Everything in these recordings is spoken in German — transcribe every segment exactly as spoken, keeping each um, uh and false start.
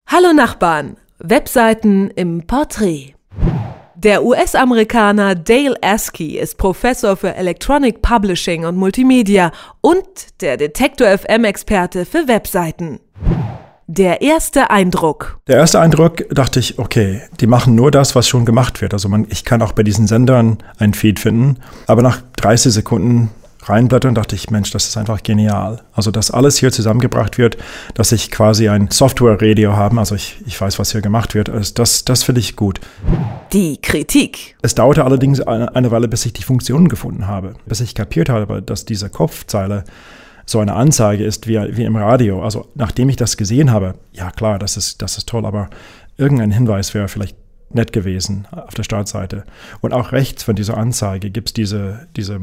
Hallo Nachbarn, Webseiten im Porträt. Der U S-Amerikaner Dale Askew ist Professor für Electronic Publishing und Multimedia und der Detektor F M-Experte für Webseiten. Der erste Eindruck. Der erste Eindruck dachte ich, okay, die machen nur das, was schon gemacht wird. Also man, ich kann auch bei diesen Sendern einen Feed finden, aber nach dreißig Sekunden reinblättern, dachte ich, Mensch, das ist einfach genial. Also, dass alles hier zusammengebracht wird, dass ich quasi ein Software-Radio habe, also ich, ich weiß, was hier gemacht wird, also das, das finde ich gut. Die Kritik. Es dauerte allerdings eine, eine Weile, bis ich die Funktionen gefunden habe, bis ich kapiert habe, dass diese Kopfzeile so eine Anzeige ist wie, wie im Radio. Also, nachdem ich das gesehen habe, ja klar, das ist, das ist toll, aber irgendein Hinweis wäre vielleicht nett gewesen auf der Startseite. Und auch rechts von dieser Anzeige gibt es diese, diese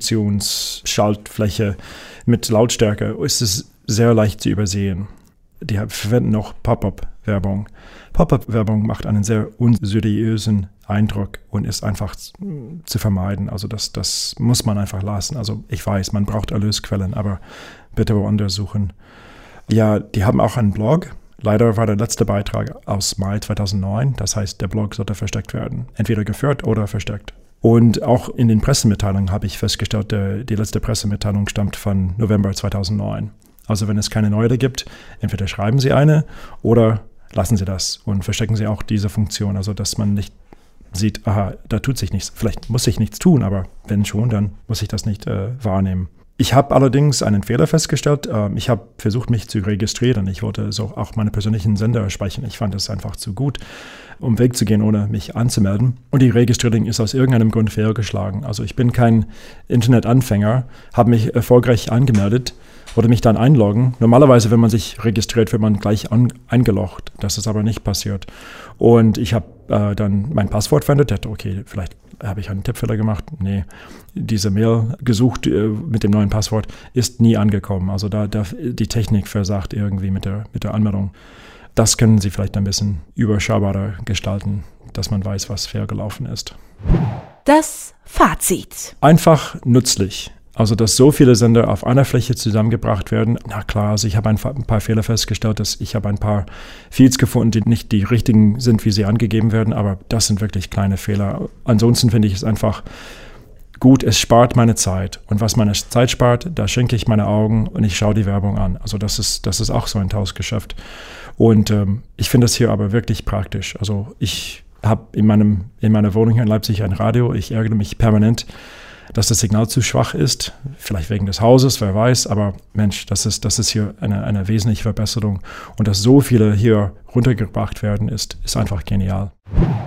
Multifunktionsschaltfläche mit Lautstärke. Es ist sehr leicht zu übersehen. Die verwenden noch Pop-up-Werbung. Pop-up-Werbung macht einen sehr unseriösen Eindruck und ist einfach zu vermeiden. Also das, das muss man einfach lassen. Also ich weiß, man braucht Erlösquellen, aber bitte woanders suchen. Ja, die haben auch einen Blog. Leider war der letzte Beitrag aus Mai zweitausendneun, das heißt, der Blog sollte versteckt werden, entweder geführt oder versteckt. Und auch in den Pressemitteilungen habe ich festgestellt, der, die letzte Pressemitteilung stammt von November zweitausendneun. Also wenn es keine neue gibt, entweder schreiben Sie eine oder lassen Sie das und verstecken Sie auch diese Funktion, also dass man nicht sieht, aha, da tut sich nichts. Vielleicht muss ich nichts tun, aber wenn schon, dann muss ich das nicht äh, wahrnehmen. Ich habe allerdings einen Fehler festgestellt. Ich habe versucht, mich zu registrieren. Ich wollte so auch meine persönlichen Sender speichern. Ich fand es einfach zu gut, um wegzugehen, ohne mich anzumelden. Und die Registrierung ist aus irgendeinem Grund fehlgeschlagen. Also ich bin kein Internetanfänger, habe mich erfolgreich angemeldet, wollte mich dann einloggen. Normalerweise, wenn man sich registriert, wird man gleich an, eingeloggt. Das ist aber nicht passiert. Und ich habe äh, dann mein Passwort verändert. Okay, vielleicht habe ich einen Tippfehler gemacht. Nee, diese Mail gesucht äh, mit dem neuen Passwort ist nie angekommen. Also da, da die Technik versagt irgendwie mit der, mit der Anmeldung. Das können Sie vielleicht ein bisschen überschaubarer gestalten, dass man weiß, was fair gelaufen ist. Das Fazit. Einfach nützlich. Also, dass so viele Sender auf einer Fläche zusammengebracht werden. Na klar, also ich habe ein paar Fehler festgestellt, dass ich habe ein paar Feeds gefunden, die nicht die richtigen sind, wie sie angegeben werden, aber das sind wirklich kleine Fehler. Ansonsten finde ich es einfach gut, es spart meine Zeit. Und was meine Zeit spart, da schenke ich meine Augen und ich schaue die Werbung an. Also das ist, das ist auch so ein Tauschgeschäft. Und ähm, ich finde das hier aber wirklich praktisch. Also ich habe in meinem, in meiner Wohnung hier in Leipzig ein Radio. Ich ärgere mich permanent, dass das Signal zu schwach ist, vielleicht wegen des Hauses, wer weiß, aber Mensch, das ist, das ist hier eine, eine wesentliche Verbesserung und dass so viele hier runtergebracht werden, ist, ist einfach genial.